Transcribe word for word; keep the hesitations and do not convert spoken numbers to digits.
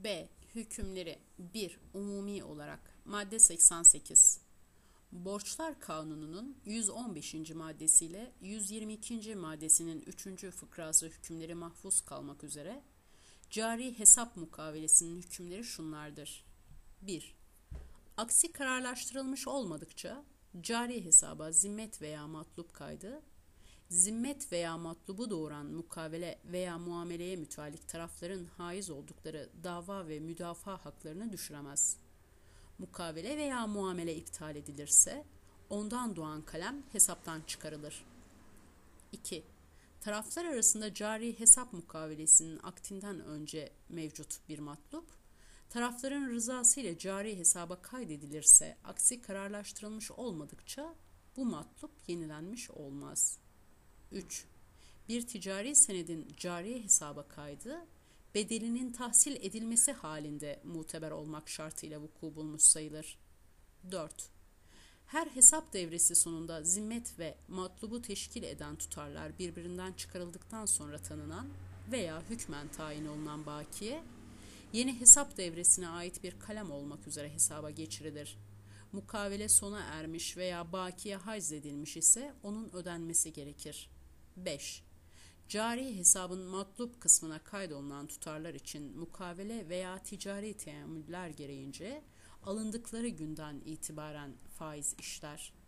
B. Hükümleri bir. Umumi olarak madde seksen sekiz. Borçlar Kanunu'nun yüz on beşinci maddesiyle yüz yirmi ikinci maddesinin üçüncü fıkrası hükümleri mahfuz kalmak üzere cari hesap mukavelesinin hükümleri şunlardır. bir. Aksi kararlaştırılmış olmadıkça cari hesaba zimmet veya matlup kaydı, zimmet veya matlubu doğuran mukavele veya muameleye müteallik tarafların haiz oldukları dava ve müdafaa haklarını düşüremez. Mukavele veya muamele iptal edilirse ondan doğan kalem hesaptan çıkarılır. iki. Taraflar arasında cari hesap mukavelesinin aktinden önce mevcut bir matlup, tarafların rızası ile cari hesaba kaydedilirse aksi kararlaştırılmış olmadıkça bu matlup yenilenmiş olmaz. üç. Bir ticari senedin cari hesaba kaydı, bedelinin tahsil edilmesi halinde muteber olmak şartıyla vuku bulmuş sayılır. dört. Her hesap devresi sonunda zimmet ve matlubu teşkil eden tutarlar birbirinden çıkarıldıktan sonra tanınan veya hükmen tayin olunan bakiye, yeni hesap devresine ait bir kalem olmak üzere hesaba geçirilir. Mukavele sona ermiş veya bakiye haczedilmiş ise onun ödenmesi gerekir. beş. Cari hesabın matlup kısmına kaydolunan tutarlar için mukavele veya ticari teamüller gereğince alındıkları günden itibaren faiz işler.